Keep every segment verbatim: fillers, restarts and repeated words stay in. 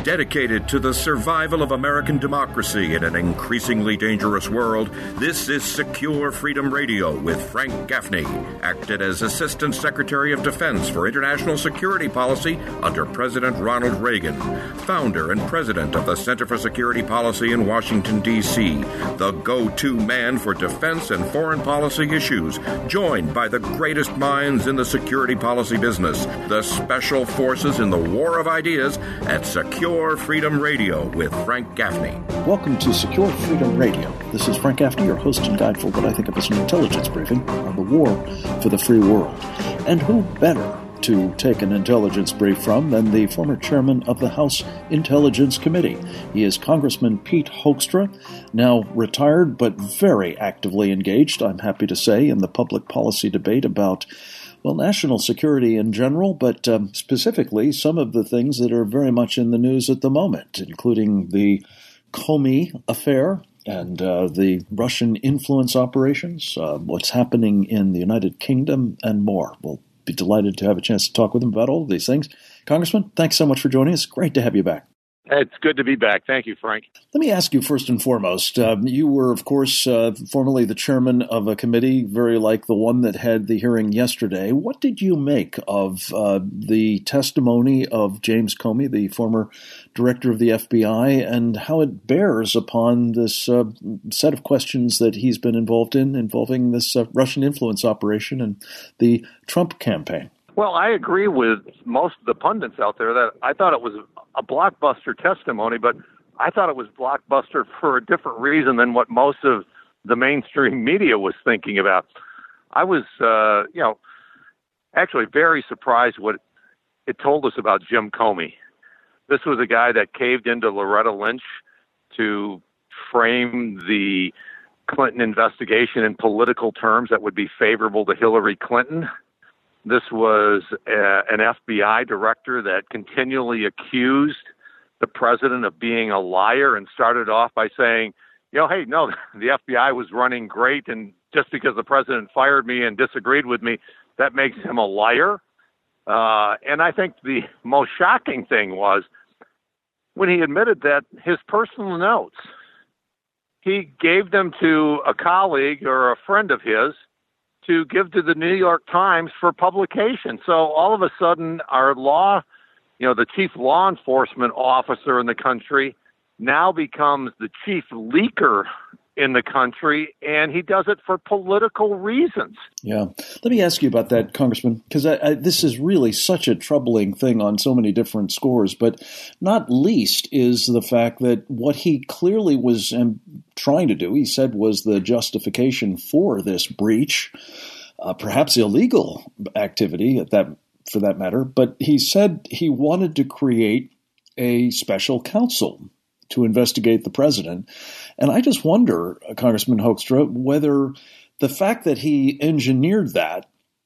Dedicated to the survival of American democracy in an increasingly dangerous world, this is Secure Freedom Radio with Frank Gaffney, acted as Assistant Secretary of Defense for International Security Policy under President Ronald Reagan, founder and president of the Center for Security Policy in Washington, D C, the go-to man for defense and foreign policy issues, joined by the greatest minds in the security policy business, the special forces in the war of ideas at Secure Freedom Radio with Frank Gaffney. Welcome to Secure Freedom Radio. This is Frank Gaffney, your host and guide for what I think of as an intelligence briefing on the war for the free world. And who better to take an intelligence brief from than the former chairman of the House Intelligence Committee. He is Congressman Pete Hoekstra, now retired but very actively engaged, I'm happy to say, in the public policy debate about well, national security in general, but um, specifically some of the things that are very much in the news at the moment, including the Comey affair and uh, the Russian influence operations, uh, what's happening in the United Kingdom, and more. We'll be delighted to have a chance to talk with him about all of these things. Congressman, thanks so much for joining us. Great to have you back. It's good to be back. Thank you, Frank. Let me ask you first and foremost. Uh, you were, of course, uh, formerly the chairman of a committee, very like the one that had the hearing yesterday. What did you make of uh, the testimony of James Comey, the former director of the F B I, and how it bears upon this uh, set of questions that he's been involved in, involving this uh, Russian influence operation and the Trump campaign? Well, I agree with most of the pundits out there that I thought it was a blockbuster testimony, but I thought it was blockbuster for a different reason than what most of the mainstream media was thinking about. I was, uh, you know, actually very surprised what it told us about Jim Comey. This was a guy that caved into Loretta Lynch to frame the Clinton investigation in political terms that would be favorable to Hillary Clinton. This was a, an F B I director that continually accused the president of being a liar and started off by saying, you know, hey, no, the F B I was running great, and just because the president fired me and disagreed with me, that makes him a liar. Uh, and I think the most shocking thing was when he admitted that his personal notes, he gave them to a colleague or a friend of his to give to the New York Times for publication. So all of a sudden, our law, you know, the chief law enforcement officer in the country now becomes the chief leaker in the country, and he does it for political reasons. Yeah. Let me ask you about that, Congressman, because this is really such a troubling thing on so many different scores, but not least is the fact that what he clearly was um, trying to do, he said, was the justification for this breach, uh, perhaps illegal activity at that, for that matter, but he said he wanted to create a special counsel to investigate the president. And I just wonder, Congressman Hoekstra, whether the fact that he engineered that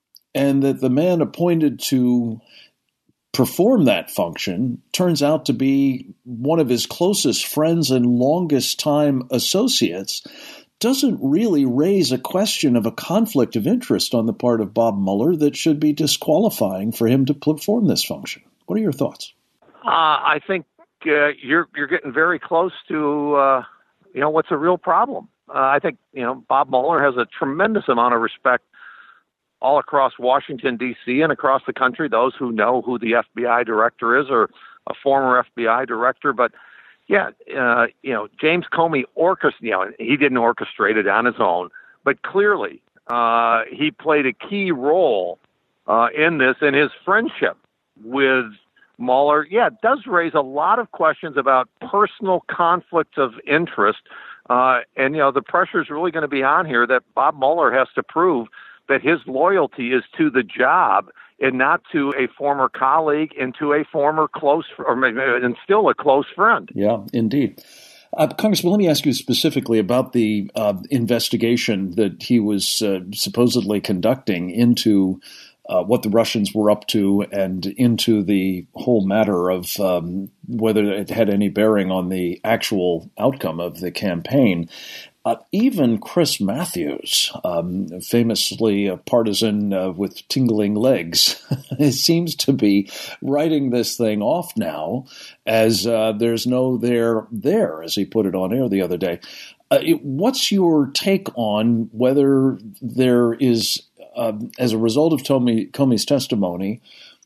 and that the man appointed to perform that function turns out to be one of his closest friends and longest time associates doesn't really raise a question of a conflict of interest on the part of Bob Mueller that should be disqualifying for him to perform this function. What are your thoughts? Uh, I think uh, you're you're getting very close to uh, you know what's a real problem. Uh, I think you know Bob Mueller has a tremendous amount of respect all across Washington, D C and across the country. Those who know who the F B I director is or a former F B I director, but yeah, uh, you know James Comey orchestrated. You know, he didn't orchestrate it on his own, but clearly uh, he played a key role uh, in this, and his friendship with Mueller, yeah, it does raise a lot of questions about personal conflicts of interest. Uh, and, you know, the pressure is really going to be on here that Bob Mueller has to prove that his loyalty is to the job and not to a former colleague and to a former close, or and still a close friend. Yeah, indeed. Uh, Congressman, let me ask you specifically about the uh, investigation that he was uh, supposedly conducting into Uh, what the Russians were up to and into the whole matter of um, whether it had any bearing on the actual outcome of the campaign. Uh, even Chris Matthews, um, famously a partisan uh, with tingling legs, seems to be writing this thing off now as uh, there's no there there, as he put it on air the other day. Uh, it, what's your take on whether there is, uh, as a result of Comey, Comey's testimony,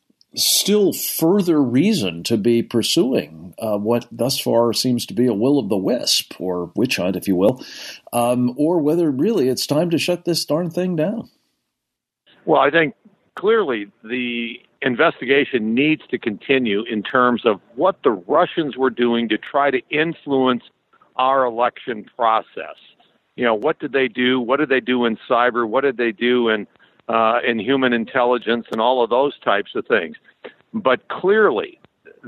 still further reason to be pursuing uh, what thus far seems to be a will o' the wisp, or witch hunt, if you will, um, or whether really it's time to shut this darn thing down? Well, I think clearly the investigation needs to continue in terms of what the Russians were doing to try to influence our election process. You know, what did they do? What did they do in cyber? What did they do in Uh, and human intelligence and all of those types of things. But clearly,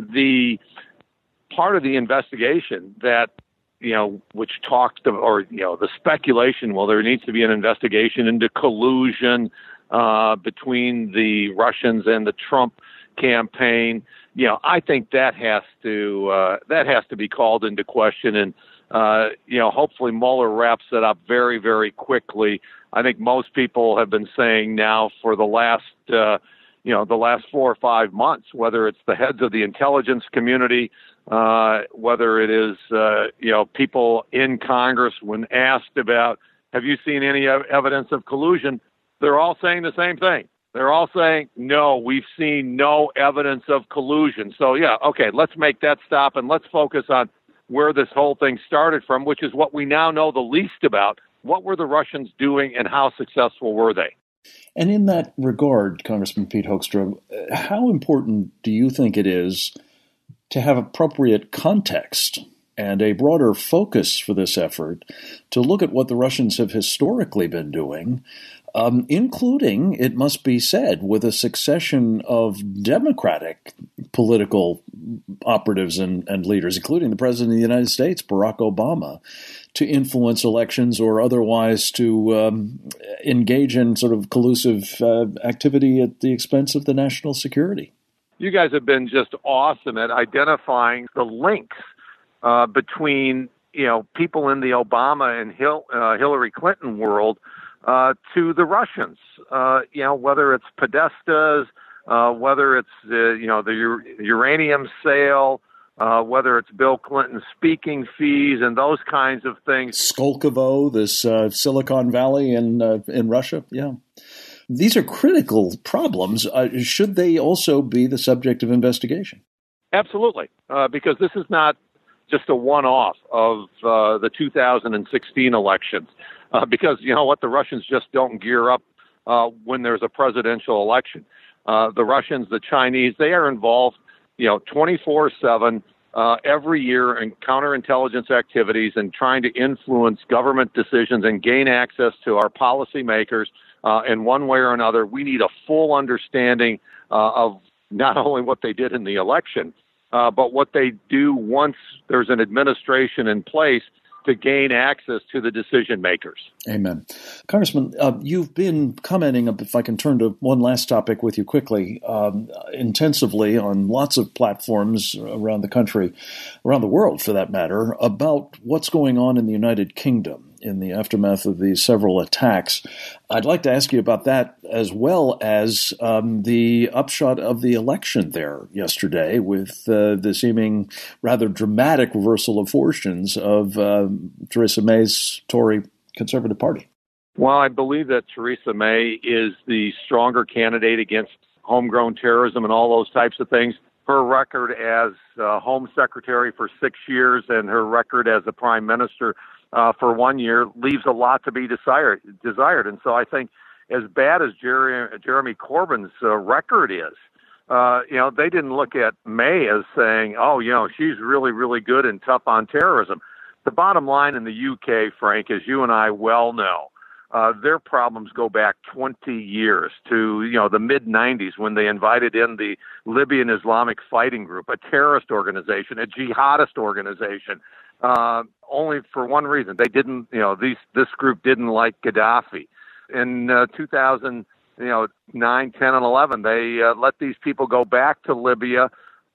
the part of the investigation that, you know, which talks to, or, you know, the speculation, well, there needs to be an investigation into collusion uh, between the Russians and the Trump campaign. You know, I think that has to, uh, that has to be called into question. And, uh, you know, hopefully Mueller wraps it up very, very quickly. I think most people have been saying now for the last, uh, you know, the last four or five months, whether it's the heads of the intelligence community, uh, whether it is, uh, you know, people in Congress, when asked about, have you seen any ev- evidence of collusion? They're all saying the same thing. They're all saying, no, we've seen no evidence of collusion. So, yeah, okay, let's make that stop and let's focus on where this whole thing started from, which is what we now know the least about. What were the Russians doing and how successful were they? And in that regard, Congressman Pete Hoekstra, how important do you think it is to have appropriate context and a broader focus for this effort to look at what the Russians have historically been doing, um, including, it must be said, with a succession of Democratic political operatives and, and leaders, including the President of the United States, Barack Obama, to influence elections or otherwise to um, engage in sort of collusive uh, activity at the expense of the national security? You guys have been just awesome at identifying the links uh, between, you know, people in the Obama and Hil- uh, Hillary Clinton world uh, to the Russians. Uh, you know, whether it's Podesta's, uh, whether it's uh, you know the ur- uranium sale, uh, whether it's Bill Clinton's speaking fees and those kinds of things. Skolkovo, this uh, Silicon Valley in uh, in Russia, yeah. These are critical problems. Uh, should they also be the subject of investigation? Absolutely, uh, because this is not just a one-off of uh, the two thousand sixteen elections. Uh, because, you know what, the Russians just don't gear up uh, when there's a presidential election. Uh, the Russians, the Chinese, they are involved, you know, twenty-four seven uh, every year in counterintelligence activities and trying to influence government decisions and gain access to our policymakers uh, in one way or another. We need a full understanding uh, of not only what they did in the election, uh, but what they do once there's an administration in place to gain access to the decision makers. Amen. Congressman, uh, you've been commenting, if I can turn to one last topic with you quickly, um, intensively on lots of platforms around the country, around the world for that matter, about what's going on in the United Kingdom in the aftermath of these several attacks. I'd like to ask you about that as well as um, the upshot of the election there yesterday with uh, the seeming rather dramatic reversal of fortunes of uh, Theresa May's Tory Conservative Party. Well, I believe that Theresa May is the stronger candidate against homegrown terrorism and all those types of things. Her record as uh, Home Secretary for six years and her record as a Prime Minister Uh, for one year leaves a lot to be desired. desired. And so I think as bad as Jerry, Jeremy Corbyn's uh, record is, uh, you know, they didn't look at May as saying, oh, you know, she's really, really good and tough on terrorism. The bottom line in the U K, Frank, as you and I well know, uh, their problems go back twenty years to, you know, the mid nineties when they invited in the Libyan Islamic Fighting Group, a terrorist organization, a jihadist organization. Uh, only for one reason. They didn't, you know, these, this group didn't like Gaddafi. In uh, two thousand, you know, nine, ten, and eleven, they uh, let these people go back to Libya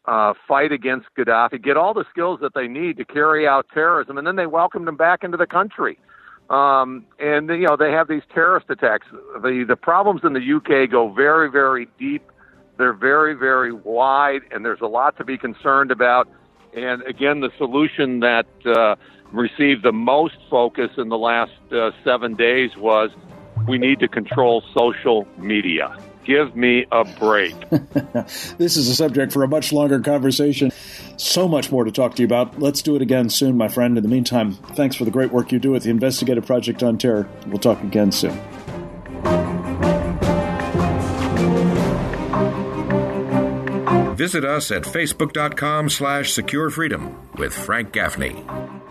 uh, fight against Gaddafi, get all the skills that they need to carry out terrorism, and then they welcomed them back into the country. Um, and, you know, they have these terrorist attacks. The, the problems in the U K go very, very deep. They're very, very wide, and there's a lot to be concerned about. And, again, the solution that uh, received the most focus in the last uh, seven days was we need to control social media. Give me a break. This is a subject for a much longer conversation. So much more to talk to you about. Let's do it again soon, my friend. In the meantime, thanks for the great work you do at the Investigative Project on Terror. We'll talk again soon. Visit us at facebook.com slash secure freedom with Frank Gaffney.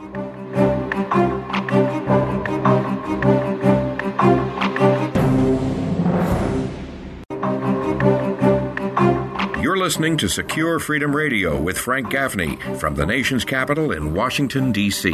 You're listening to Secure Freedom Radio with Frank Gaffney from the nation's capital in Washington, D C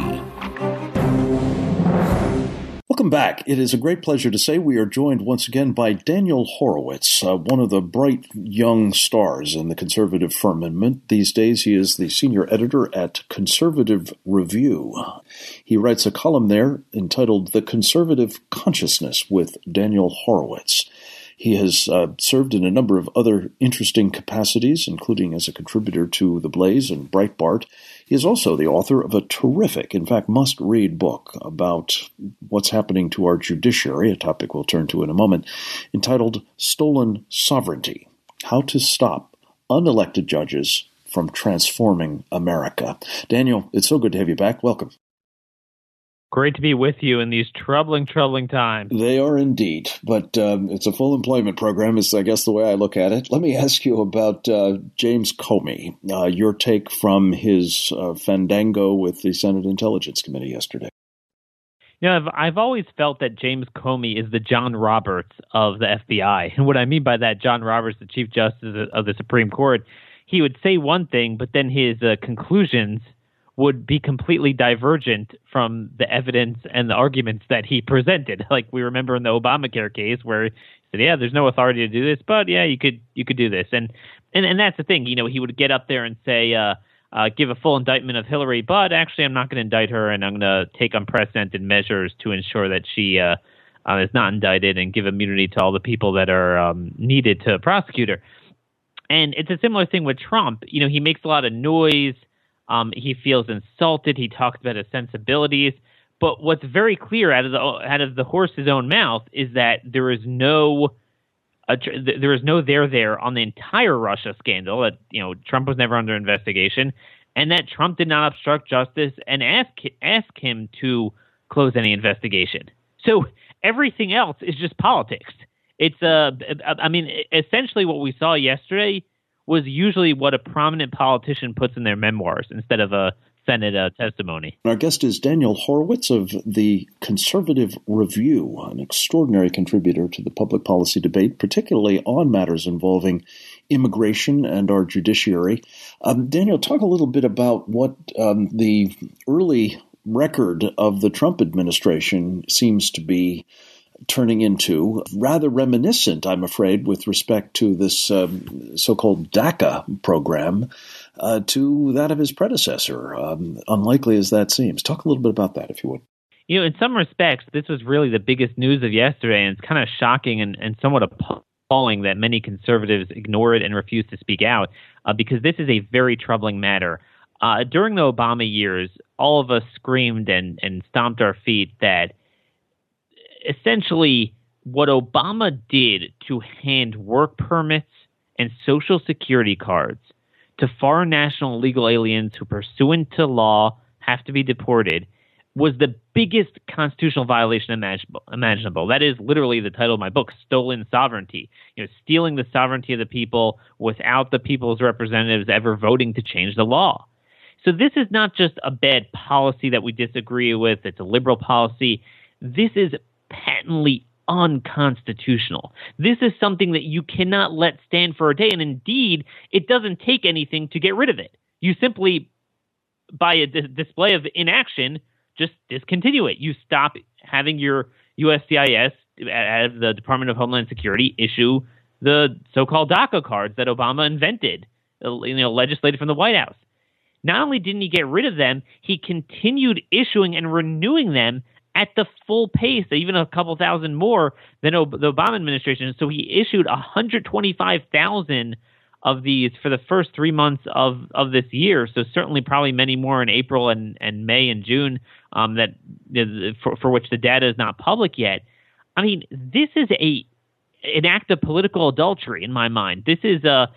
Welcome back. It is a great pleasure to say we are joined once again by Daniel Horowitz, uh, one of the bright young stars in the conservative firmament. These days, he is the senior editor at Conservative Review. He writes a column there entitled The Conservative Consciousness with Daniel Horowitz. He has uh, served in a number of other interesting capacities, including as a contributor to The Blaze and Breitbart. He is also the author of a terrific, in fact, must-read book about what's happening to our judiciary, a topic we'll turn to in a moment, entitled Stolen Sovereignty: How to Stop Unelected Judges from Transforming America. Daniel, it's so good to have you back. Welcome. Great to be with you in these troubling, troubling times. They are indeed, but um, it's a full employment program is, I guess, the way I look at it. Let me ask you about uh, James Comey, uh, your take from his uh, fandango with the Senate Intelligence Committee yesterday. You know, I've, I've always felt that James Comey is the John Roberts of the F B I. And what I mean by that, John Roberts, the Chief Justice of the Supreme Court, he would say one thing, but then his uh, conclusions would be completely divergent from the evidence and the arguments that he presented. Like we remember in the Obamacare case where he said, yeah, there's no authority to do this, but yeah, you could you could do this. And and, and that's the thing, you know, he would get up there and say, uh, uh, give a full indictment of Hillary, but actually I'm not going to indict her and I'm going to take unprecedented measures to ensure that she uh, uh, is not indicted and give immunity to all the people that are um, needed to prosecute her. And it's a similar thing with Trump. You know, he makes a lot of noise. Um, he feels insulted. He talks about his sensibilities. But what's very clear out of the out of the horse's own mouth is that there is no uh, tr- there is no there there on the entire Russia scandal. That you know Trump was never under investigation, and that Trump did not obstruct justice and ask ask him to close any investigation. So everything else is just politics. It's uh, I mean, essentially what we saw yesterday was usually what a prominent politician puts in their memoirs instead of a Senate uh, testimony. Our guest is Daniel Horowitz of the Conservative Review, an extraordinary contributor to the public policy debate, particularly on matters involving immigration and our judiciary. Um, Daniel, talk a little bit about what um, the early record of the Trump administration seems to be turning into, rather reminiscent, I'm afraid, with respect to this um, so-called DACA program, uh, to that of his predecessor, um, unlikely as that seems. Talk a little bit about that, if you would. You know, in some respects, this was really the biggest news of yesterday, and it's kind of shocking and, and somewhat appalling that many conservatives ignore it and refuse to speak out, uh, because this is a very troubling matter. Uh, during the Obama years, all of us screamed and, and stomped our feet that essentially what Obama did to hand work permits and Social Security cards to foreign national illegal aliens who, pursuant to law, have to be deported was the biggest constitutional violation imaginable. imaginable. That is literally the title of my book, Stolen Sovereignty. You know, stealing the sovereignty of the people without the people's representatives ever voting to change the law. So this is not just a bad policy that we disagree with. It's a liberal policy. This is patently unconstitutional. This is something that you cannot let stand for a day, and indeed, it doesn't take anything to get rid of it. You simply, by a d- display of inaction, just discontinue it. You stop having your U S C I S, as the Department of Homeland Security, issue the so-called DACA cards that Obama invented you know, legislated from the White House. Not only didn't he get rid of them, he continued issuing and renewing them at the full pace, even a couple thousand more than the Obama administration. So he issued one hundred twenty-five thousand of these for the first three months of, of this year. So certainly probably many more in April and, and May and June um, that for, for which the data is not public yet. I mean, this is a an act of political adultery in my mind. This is a,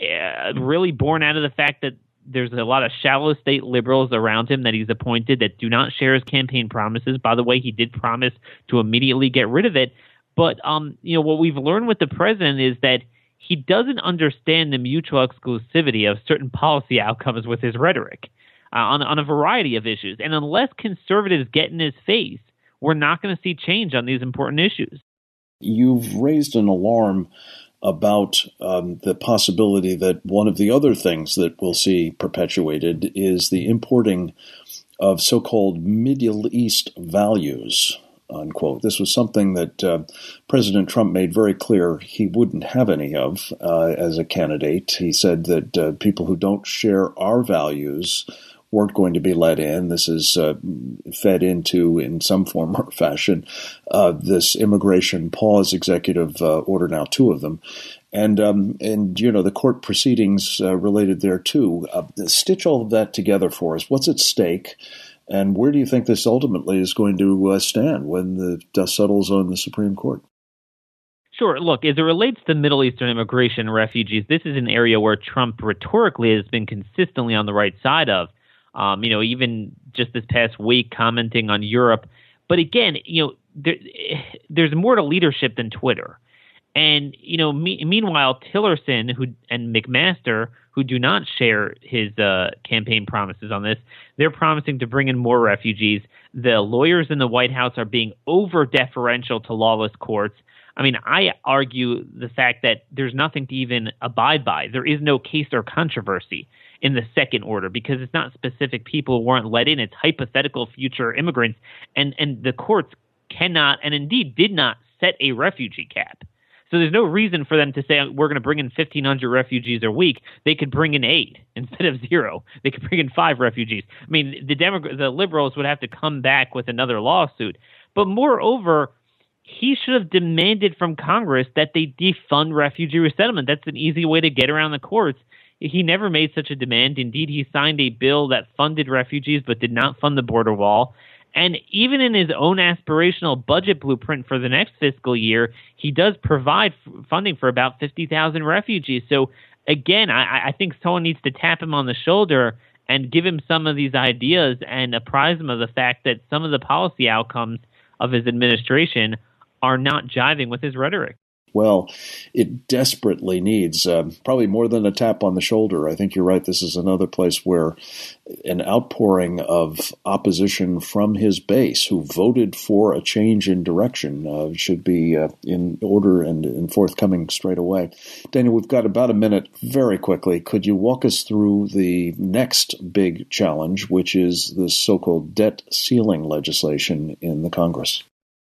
a really born out of the fact that there's a lot of shallow state liberals around him that he's appointed that do not share his campaign promises. By the way, he did promise to immediately get rid of it. But, um, you know, what we've learned with the president is that he doesn't understand the mutual exclusivity of certain policy outcomes with his rhetoric uh, on, on a variety of issues. And unless conservatives get in his face, we're not going to see change on these important issues. You've raised an alarm about um, the possibility that one of the other things that we'll see perpetuated is the importing of so-called Middle East values, unquote. This was something that uh, President Trump made very clear he wouldn't have any of uh, as a candidate. He said that uh, people who don't share our values weren't going to be let in. This is uh, fed into, in some form or fashion, uh, this immigration pause executive uh, order, now two of them. And, um, and you know, the court proceedings uh, related there, too. Uh, stitch all of that together for us. What's at stake? And where do you think this ultimately is going to uh, stand when the dust settles on the Supreme Court? Sure. Look, as it relates to Middle Eastern immigration and refugees, this is an area where Trump rhetorically has been consistently on the right side of. Um, you know, even just this past week commenting on Europe. But again, you know, there, there's more to leadership than Twitter. And, you know, me, meanwhile, Tillerson who and McMaster, who do not share his uh, campaign promises on this, they're promising to bring in more refugees. The lawyers in the White House are being over-deferential to lawless courts. I mean, I argue the fact that there's nothing to even abide by. There is no case or controversy in the second order because it's not specific people who weren't let in. It's hypothetical future immigrants. And, and the courts cannot and indeed did not set a refugee cap. So there's no reason for them to say we're going to bring in fifteen hundred refugees a week. They could bring in eight instead of zero. They could bring in five refugees. I mean, the Demo- the liberals would have to come back with another lawsuit. But moreover, he should have demanded from Congress that they defund refugee resettlement. That's an easy way to get around the courts. He never made such a demand. Indeed, he signed a bill that funded refugees but did not fund the border wall. And even in his own aspirational budget blueprint for the next fiscal year, he does provide f- funding for about fifty thousand refugees. So again, I, I think someone needs to tap him on the shoulder and give him some of these ideas and apprise him of the fact that some of the policy outcomes of his administration are not jiving with his rhetoric. Well, it desperately needs uh, probably more than a tap on the shoulder. I think you're right. This is another place where an outpouring of opposition from his base who voted for a change in direction uh, should be uh, in order and, and forthcoming straight away. Daniel, we've got about a minute. Very quickly, could you walk us through the next big challenge, which is the so-called debt ceiling legislation in the Congress?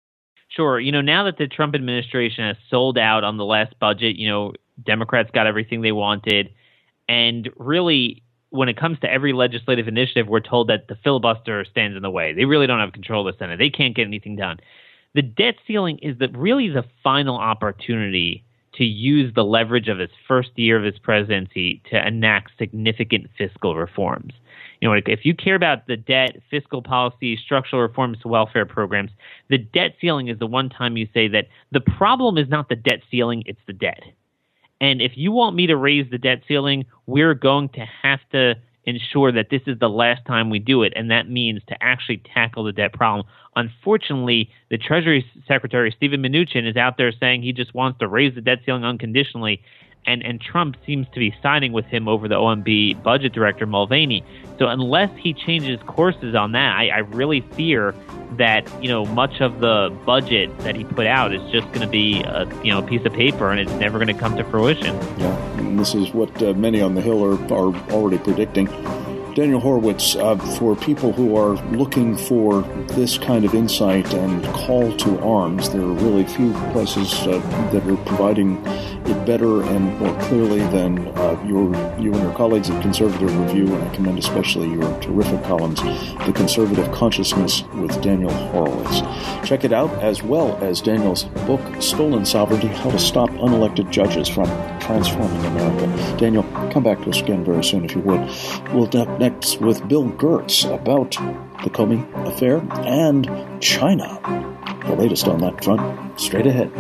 Sure. You know, now that the Trump administration has sold out on the last budget, you know, Democrats got everything they wanted. And really, when it comes to every legislative initiative, we're told that the filibuster stands in the way. They really don't have control of the Senate. They can't get anything done. The debt ceiling is the, really the final opportunity to use the leverage of his first year of his presidency to enact significant fiscal reforms. You know, if you care about the debt, fiscal policy, structural reforms to welfare programs, the debt ceiling is the one time you say that the problem is not the debt ceiling, it's the debt. And if you want me to raise the debt ceiling, we're going to have to ensure that this is the last time we do it, and that means to actually tackle the debt problem. Unfortunately, the Treasury Secretary, Steven Mnuchin, is out there saying he just wants to raise the debt ceiling unconditionally, and, and Trump seems to be siding with him over the O M B budget director, Mulvaney. So unless he changes courses on that, I, I really fear that, you know, much of the budget that he put out is just going to be a, you know, a piece of paper, and it's never going to come to fruition. Yeah, and this is what uh, many on the Hill are, are already predicting. Daniel Horowitz, uh, for people who are looking for this kind of insight and call to arms, there are really few places uh, that are providing it better and more clearly than uh, your you and your colleagues at Conservative Review, and I commend especially your terrific columns, The Conservative Consciousness with Daniel Horowitz. Check it out, as well as Daniel's book, Stolen Sovereignty, How to Stop Unelected Judges from Transforming America. Daniel, come back to us again very soon if you would. We'll talk next with Bill Gertz about the Comey affair and China. The latest on that front, straight ahead.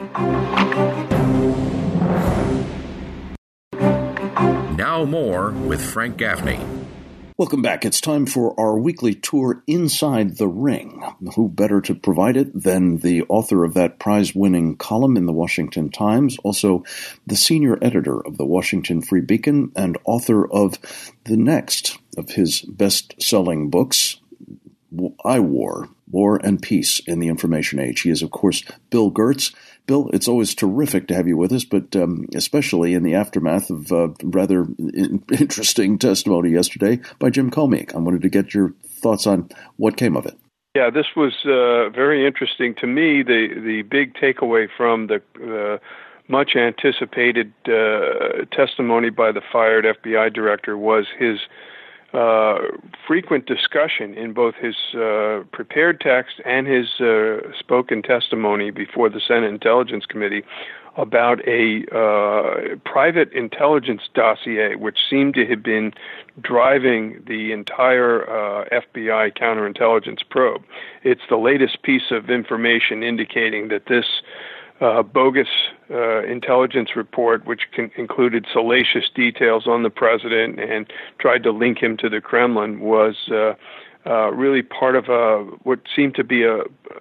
Now more with Frank Gaffney. Welcome back. It's time for our weekly tour inside the ring. Who better to provide it than the author of that prize-winning column in the Washington Times, also the senior editor of the Washington Free Beacon, and author of the next of his best-selling books, I War, War and Peace in the Information Age. He is, of course, Bill Gertz. Bill, it's always terrific to have you with us, but um, especially in the aftermath of uh, rather in- interesting testimony yesterday by Jim Comey. I wanted to get your thoughts on what came of it. Yeah, this was uh, very interesting to me. The the big takeaway from the uh, much anticipated uh, testimony by the fired F B I director was his Uh, frequent discussion in both his uh, prepared text and his uh, spoken testimony before the Senate Intelligence Committee about a uh, private intelligence dossier which seemed to have been driving the entire uh, F B I counterintelligence probe. It's the latest piece of information indicating that this Uh, bogus uh, intelligence report, which con- included salacious details on the president and tried to link him to the Kremlin, was uh, uh, really part of a, what seemed to be a,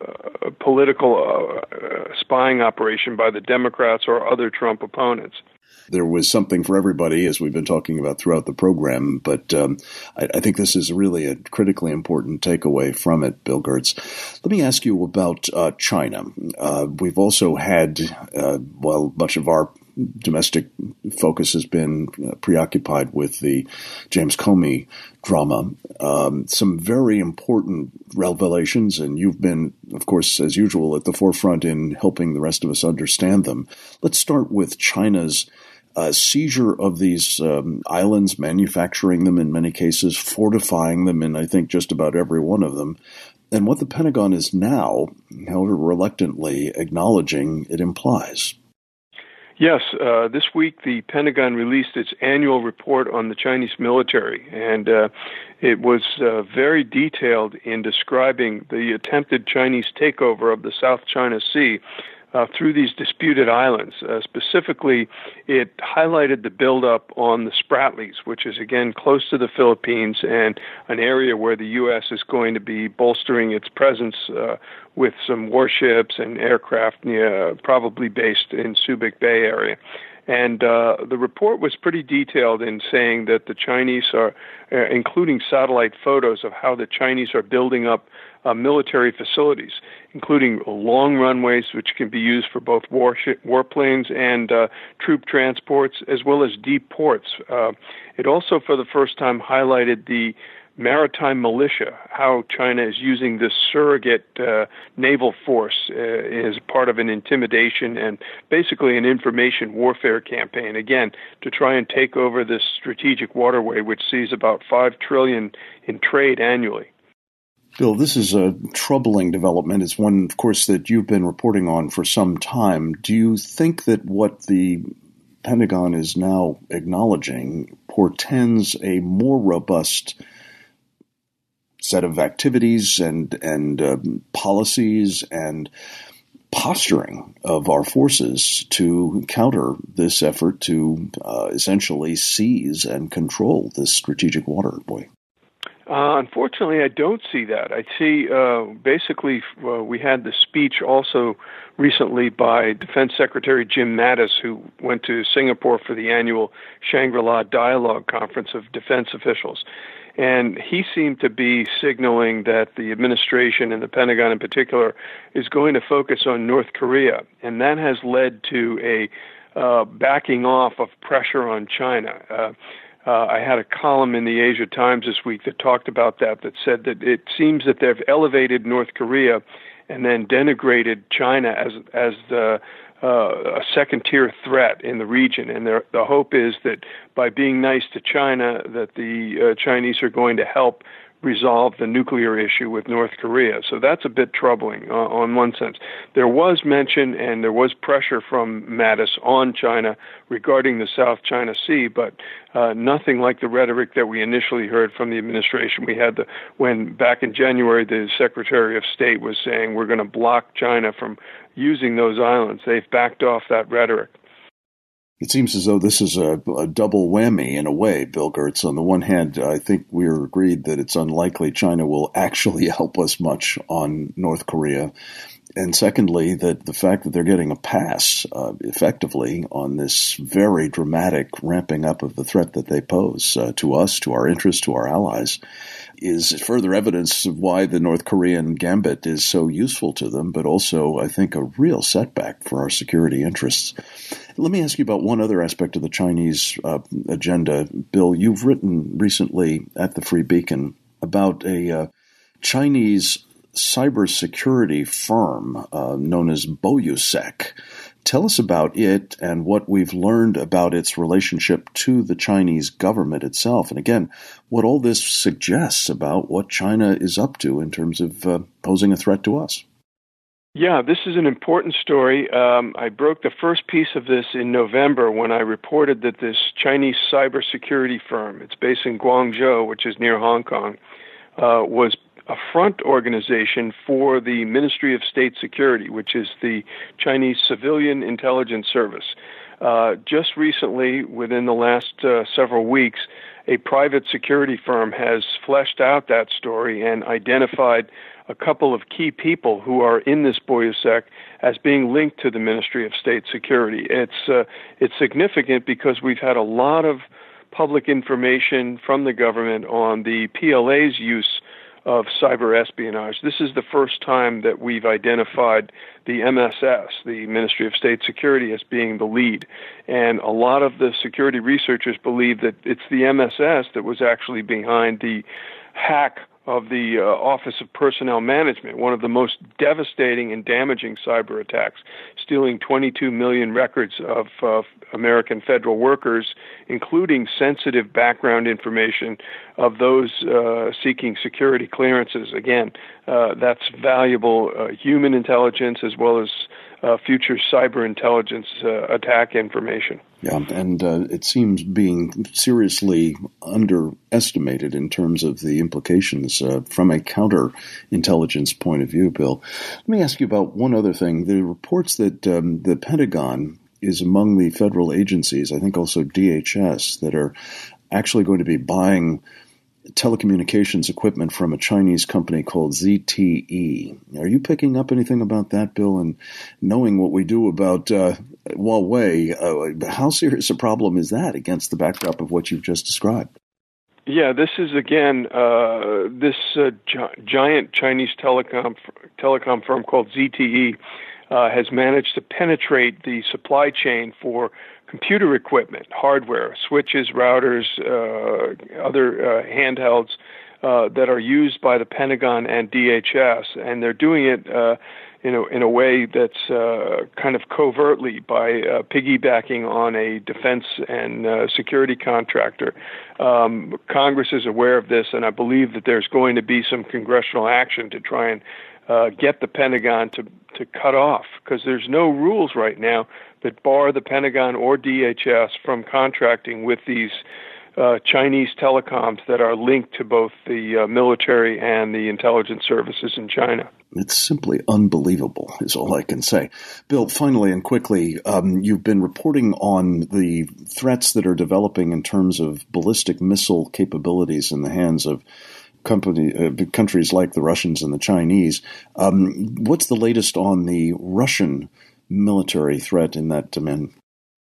a political uh, spying operation by the Democrats or other Trump opponents. There was something for everybody, as we've been talking about throughout the program, but um, I, I think this is really a critically important takeaway from it, Bill Gertz. Let me ask you about uh, China. Uh, we've also had, uh, well, much of our domestic focus has been uh, preoccupied with the James Comey drama. Um, some very important revelations, and you've been, of course, as usual, at the forefront in helping the rest of us understand them. Let's start with China's Uh, seizure of these um, islands, manufacturing them in many cases, fortifying them in, I think, just about every one of them, and what the Pentagon is now, however reluctantly, acknowledging it implies. Yes, uh, this week the Pentagon released its annual report on the Chinese military, and uh, it was uh, very detailed in describing the attempted Chinese takeover of the South China Sea Uh, through these disputed islands. Uh, specifically, it highlighted the buildup on the Spratlys, which is, again, close to the Philippines and an area where the U S is going to be bolstering its presence uh, with some warships and aircraft uh, probably based in Subic Bay area. And uh, the report was pretty detailed in saying that the Chinese are, uh, including satellite photos of how the Chinese are building up uh, military facilities, including long runways which can be used for both warship, warplanes and uh, troop transports, as well as deep ports. Uh, it also, for the first time, highlighted the maritime militia, how China is using this surrogate uh, naval force uh, as part of an intimidation and basically an information warfare campaign, again, to try and take over this strategic waterway, which sees about five trillion dollars in trade annually. Bill, this is a troubling development. It's one, of course, that you've been reporting on for some time. Do you think that what the Pentagon is now acknowledging portends a more robust set of activities and and uh, policies and posturing of our forces to counter this effort to uh, essentially seize and control this strategic waterway? Uh, unfortunately, I don't see that. I see uh, basically uh, we had the speech also recently by Defense Secretary Jim Mattis, who went to Singapore for the annual Shangri-La Dialogue Conference of Defense Officials. And he seemed to be signaling that the administration and the Pentagon in particular is going to focus on North Korea. And that has led to a uh, backing off of pressure on China. Uh, Uh, I had a column in the Asia Times this week that talked about that, that said that it seems that they've elevated North Korea and then denigrated China as as the uh, a second-tier threat in the region. And the hope is that by being nice to China, that the uh, Chinese are going to help resolve the nuclear issue with North Korea. So that's a bit troubling uh, on one sense. There was mention and there was pressure from Mattis on China regarding the South China Sea, but uh, nothing like the rhetoric that we initially heard from the administration. We had the, when back in January, the Secretary of State was saying we're going to block China from using those islands. They've backed off that rhetoric. It seems as though this is a, a double whammy in a way, Bill Gertz. On the one hand, I think we're agreed that it's unlikely China will actually help us much on North Korea. And secondly, that the fact that they're getting a pass uh, effectively on this very dramatic ramping up of the threat that they pose uh, to us, to our interests, to our allies, is further evidence of why the North Korean gambit is so useful to them, but also, I think, a real setback for our security interests. Let me ask you about one other aspect of the Chinese uh, agenda. Bill, you've written recently at the Free Beacon about a uh, Chinese cybersecurity firm uh, known as Boyusec. Tell us about it and what we've learned about its relationship to the Chinese government itself. And again, what all this suggests about what China is up to in terms of uh, posing a threat to us. Yeah, this is an important story. Um, I broke the first piece of this in November when I reported that this Chinese cybersecurity firm, it's based in Guangzhou, which is near Hong Kong, uh, was a front organization for the Ministry of State Security, which is the Chinese Civilian Intelligence Service. Uh, just recently, within the last uh, several weeks, a private security firm has fleshed out that story and identified a couple of key people who are in this Boyusec as being linked to the Ministry of State Security. It's uh, it's significant because we've had a lot of public information from the government on the P L A's use of cyber espionage. This is the first time that we've identified the M S S, the Ministry of State Security, as being the lead. And a lot of the security researchers believe that it's the M S S that was actually behind the hack of the uh, Office of Personnel Management, one of the most devastating and damaging cyber attacks, stealing twenty-two million records of uh, American federal workers, including sensitive background information of those uh, seeking security clearances. Again, uh, that's valuable uh, human intelligence as well as uh, future cyber intelligence uh, attack information. Yeah, and uh, it seems being seriously underestimated in terms of the implications uh, from a counterintelligence point of view, Bill. Let me ask you about one other thing. The reports that um, the Pentagon is among the federal agencies, I think also D H S, that are actually going to be buying telecommunications equipment from a Chinese company called Z T E. Are you picking up anything about that, Bill? And knowing what we do about uh, Huawei, uh, how serious a problem is that against the backdrop of what you've just described? Yeah, this is, again, uh, this uh, gi- giant Chinese telecom telecom firm called Z T E uh, has managed to penetrate the supply chain for computer equipment, hardware, switches, routers, uh, other uh, handhelds uh, that are used by the Pentagon and D H S, and they're doing it uh, in a in a way that's uh, kind of covertly by uh, piggybacking on a defense and uh, security contractor. Um, Congress is aware of this, and I believe that there's going to be some congressional action to try and uh, get the Pentagon to to cut off, because there's no rules right now that bar the Pentagon or D H S from contracting with these uh, Chinese telecoms that are linked to both the uh, military and the intelligence services in China. It's simply unbelievable, is all I can say. Bill, finally and quickly, um, you've been reporting on the threats that are developing in terms of ballistic missile capabilities in the hands of company, uh, countries like the Russians and the Chinese. Um, what's the latest on the Russian military threat in that domain?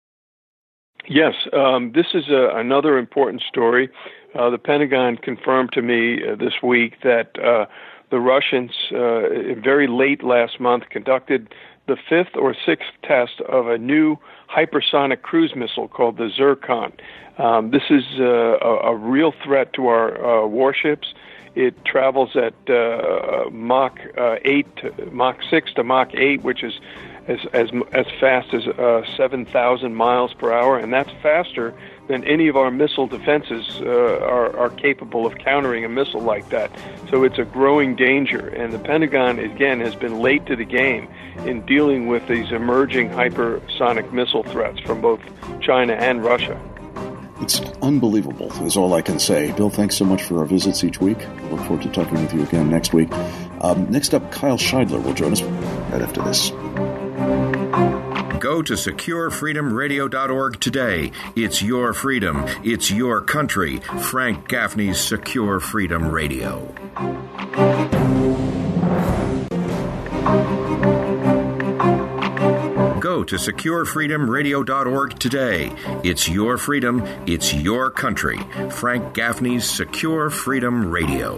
Yes, um, this is a, another important story. Uh, the Pentagon confirmed to me uh, this week that uh, the Russians, uh, very late last month, conducted the fifth or sixth test of a new hypersonic cruise missile called the Zircon. Um, this is uh, a, a real threat to our uh, warships. It travels at uh, Mach uh, eight, to, Mach six to Mach eight, which is as as as fast as uh, seven thousand miles per hour, and that's faster than any of our missile defenses uh, are, are capable of countering a missile like that. So it's a growing danger, and the Pentagon, again, has been late to the game in dealing with these emerging hypersonic missile threats from both China and Russia. It's unbelievable, is all I can say. Bill, thanks so much for our visits each week. I look forward to talking with you again next week. Um, next up, Kyle Scheidler will join us right after this. Go to secure freedom radio dot org today. It's your freedom. It's your country. Frank Gaffney's Secure Freedom Radio. Go to secure freedom radio dot org today. It's your freedom. It's your country. Frank Gaffney's Secure Freedom Radio.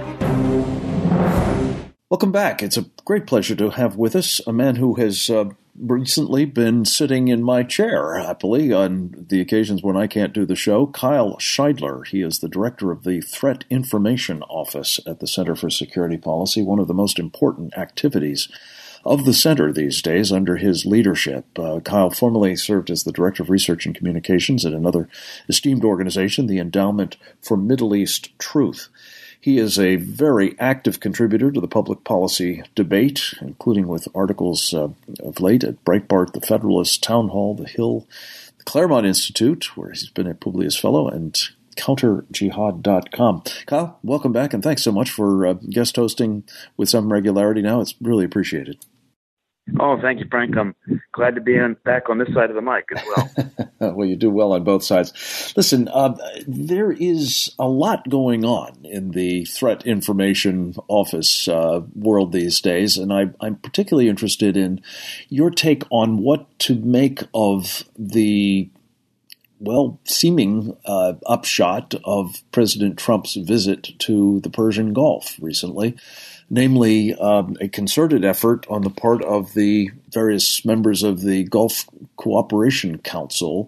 Welcome back. It's a great pleasure to have with us a man who has uh, recently been sitting in my chair, happily, on the occasions when I can't do the show. Kyle Scheidler. He is the director of the Threat Information Office at the Center for Security Policy, one of the most important activities of the center these days under his leadership. Uh, Kyle formerly served as the Director of Research and Communications at another esteemed organization, the Endowment for Middle East Truth. He is a very active contributor to the public policy debate, including with articles uh, of late at Breitbart, The Federalist, Town Hall, The Hill, the Claremont Institute, where he's been a Publius Fellow, and counter jihad dot com. Kyle, welcome back, and thanks so much for uh, guest hosting with some regularity now. It's really appreciated. Oh, thank you, Frank. I'm glad to be on, back on this side of the mic as well. Well, you do well on both sides. Listen, uh, there is a lot going on in the Threat Information Office uh, world these days, and I, I'm particularly interested in your take on what to make of the well, seeming uh, upshot of President Trump's visit to the Persian Gulf recently, namely um, a concerted effort on the part of the various members of the Gulf Cooperation Council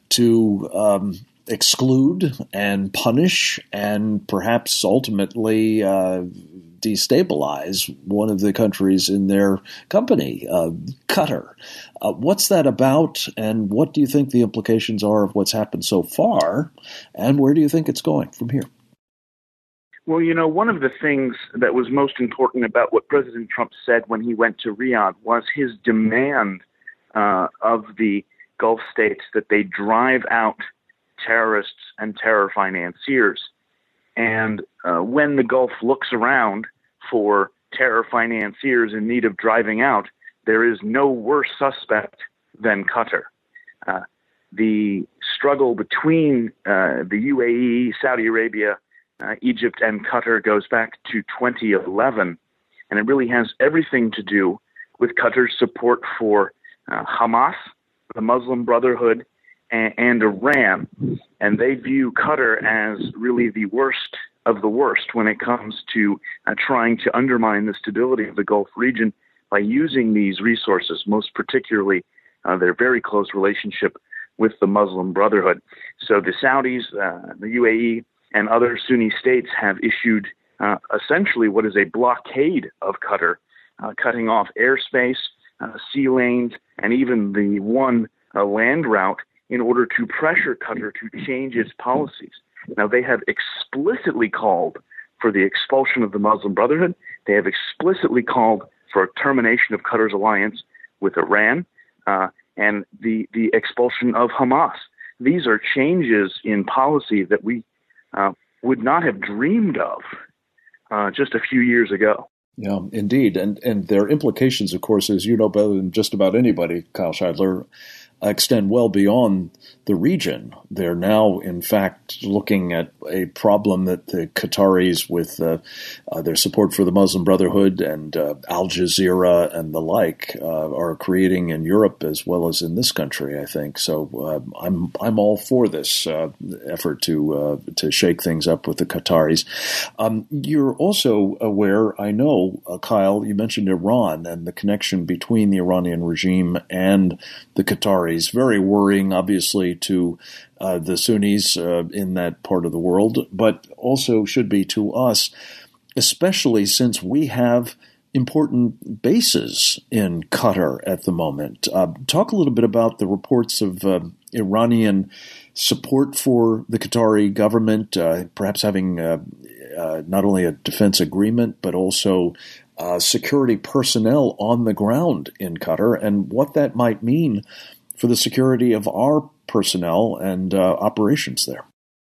to um, exclude and punish and perhaps ultimately uh, destabilize one of the countries in their company, uh, Qatar. Uh, what's that about, and what do you think the implications are of what's happened so far, and where do you think it's going from here? Well, you know, one of the things that was most important about what President Trump said when he went to Riyadh was his demand uh, of the Gulf states that they drive out terrorists and terror financiers. And uh, when the Gulf looks around for terror financiers in need of driving out, there is no worse suspect than Qatar. Uh, the struggle between uh, the U A E, Saudi Arabia, uh, Egypt, and Qatar goes back to twenty eleven, and it really has everything to do with Qatar's support for uh, Hamas, the Muslim Brotherhood, and, and Iran. And they view Qatar as really the worst of the worst when it comes to uh, trying to undermine the stability of the Gulf region by using these resources, most particularly uh, their very close relationship with the Muslim Brotherhood. So the Saudis, uh, the U A E, and other Sunni states have issued uh, essentially what is a blockade of Qatar, uh, cutting off airspace, uh, sea lanes, and even the one uh, land route in order to pressure Qatar to change its policies. Now, they have explicitly called for the expulsion of the Muslim Brotherhood. They have explicitly called for a termination of Qatar's alliance with Iran uh, and the, the expulsion of Hamas. These are changes in policy that we uh, would not have dreamed of uh, just a few years ago. Yeah, indeed. And, and their implications, of course, as you know better than just about anybody, Kyle Scheidler, extend well beyond the region. They're now, in fact, looking at a problem that the Qataris, with uh, uh, their support for the Muslim Brotherhood and uh, Al Jazeera and the like, uh, are creating in Europe as well as in this country, I think. So uh, I'm I'm all for this uh, effort to uh, to shake things up with the Qataris. Um, you're also aware, I know, uh, Kyle, you mentioned Iran and the connection between the Iranian regime and the Qataris. Very worrying, obviously, to uh, the Sunnis uh, in that part of the world, but also should be to us, especially since we have important bases in Qatar at the moment. Uh, talk a little bit about the reports of uh, Iranian support for the Qatari government, uh, perhaps having uh, uh, not only a defense agreement, but also uh, security personnel on the ground in Qatar, and what that might mean for the security of our personnel and uh, operations there.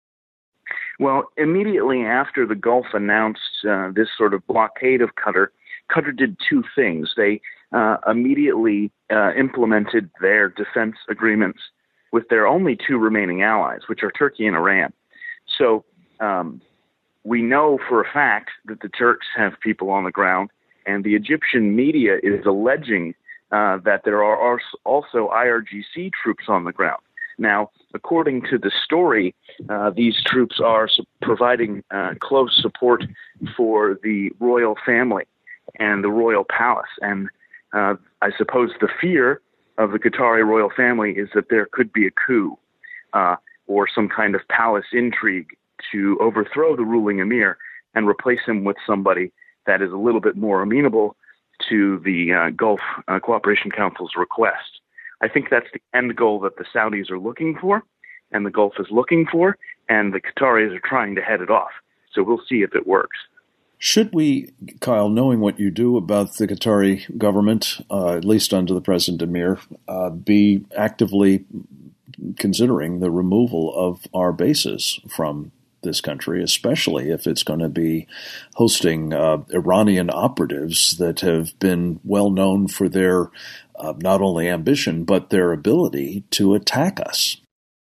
Well, immediately after the Gulf announced uh, this sort of blockade of Qatar, Qatar did two things. They uh, immediately uh, implemented their defense agreements with their only two remaining allies, which are Turkey and Iran. So um, we know for a fact that the Turks have people on the ground, and the Egyptian media is alleging uh, that there are also I R G C troops on the ground. Now, according to the story, uh, these troops are su- providing uh, close support for the royal family and the royal palace. And uh, I suppose the fear of the Qatari royal family is that there could be a coup uh, or some kind of palace intrigue to overthrow the ruling emir and replace him with somebody that is a little bit more amenable to the uh, Gulf uh, Cooperation Council's request. I think that's the end goal that the Saudis are looking for and the Gulf is looking for, and the Qataris are trying to head it off. So we'll see if it works. Should we, Kyle, knowing what you do about the Qatari government, uh, at least under the present emir, uh, be actively considering the removal of our bases from this country, especially if it's going to be hosting uh, Iranian operatives that have been well known for their uh, not only ambition, but their ability to attack us?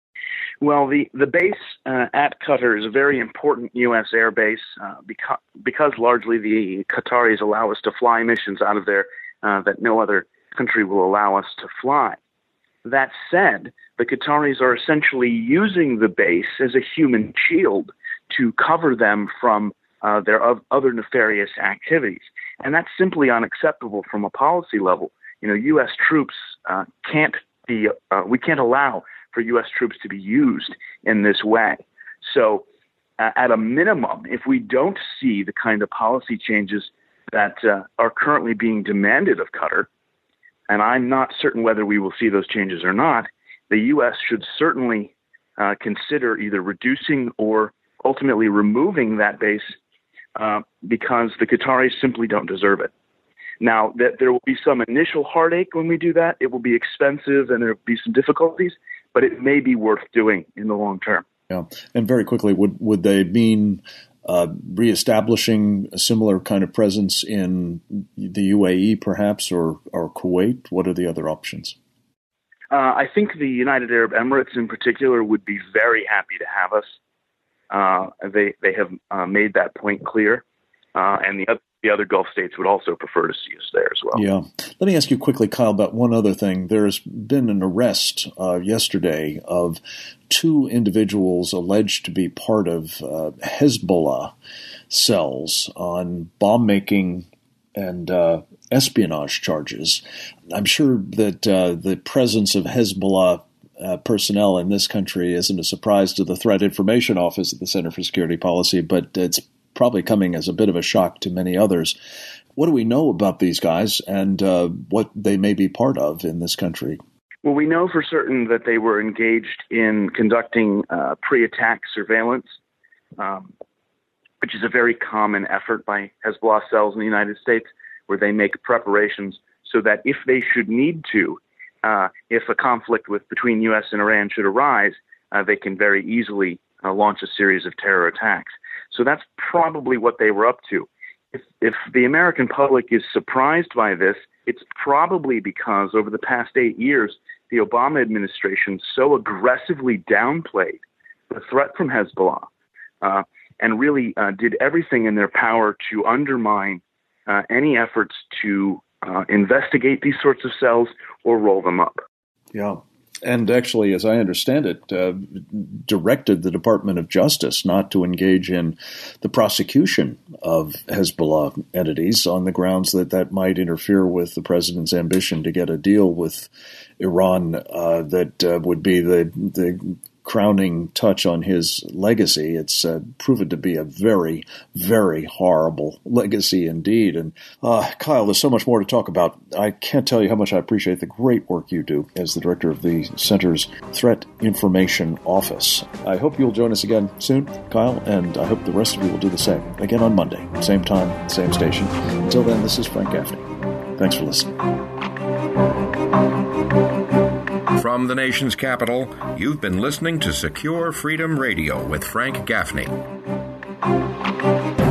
Well, the, the base uh, at Qatar is a very important U S air base uh, because, because largely the Qataris allow us to fly missions out of there uh, that no other country will allow us to fly. That said, the Qataris are essentially using the base as a human shield to cover them from uh, their other nefarious activities. And that's simply unacceptable from a policy level. You know, U S troops uh, can't be, uh, we can't allow for U S troops to be used in this way. So uh, at a minimum, if we don't see the kind of policy changes that uh, are currently being demanded of Qatar, and I'm not certain whether we will see those changes or not, the U S should certainly uh, consider either reducing or ultimately removing that base uh, because the Qataris simply don't deserve it. Now, that there will be some initial heartache when we do that. It will be expensive and there will be some difficulties, but it may be worth doing in the long term. Yeah, and very quickly, would would they mean uh, reestablishing a similar kind of presence in the U A E, perhaps, or or Kuwait? What are the other options? Uh, I think the United Arab Emirates, in particular, would be very happy to have us. Uh, they they have uh, made that point clear, uh, and the other. The other Gulf states would also prefer to see us there as well. Yeah. Let me ask you quickly, Kyle, about one other thing. There's been an arrest uh, yesterday of two individuals alleged to be part of uh, Hezbollah cells on bomb-making and uh, espionage charges. I'm sure that uh, the presence of Hezbollah Uh, personnel in this country isn't a surprise to the Threat Information Office at the Center for Security Policy, but it's probably coming as a bit of a shock to many others. What do we know about these guys and uh, what they may be part of in this country? Well, we know for certain that they were engaged in conducting uh, pre-attack surveillance, um, which is a very common effort by Hezbollah cells in the United States, where they make preparations so that if they should need to, Uh, if a conflict with between U S and Iran should arise, uh, they can very easily uh, launch a series of terror attacks. So that's probably what they were up to. If, if the American public is surprised by this, it's probably because over the past eight years, the Obama administration so aggressively downplayed the threat from Hezbollah uh, and really uh, did everything in their power to undermine uh, any efforts to Uh, investigate these sorts of cells or roll them up. Yeah. And actually, as I understand it, uh, directed the Department of Justice not to engage in the prosecution of Hezbollah entities on the grounds that that might interfere with the president's ambition to get a deal with Iran uh, that uh, would be the, the crowning touch on his legacy. It's uh, proven to be a very, very horrible legacy indeed. And uh, Kyle, there's so much more to talk about. I can't tell you how much I appreciate the great work you do as the director of the Center's Threat Information Office. I hope you'll join us again soon, Kyle, and I hope the rest of you will do the same. Again on Monday, same time, same station. Until then, this is Frank Gaffney. Thanks for listening. From the nation's capital, you've been listening to Secure Freedom Radio with Frank Gaffney.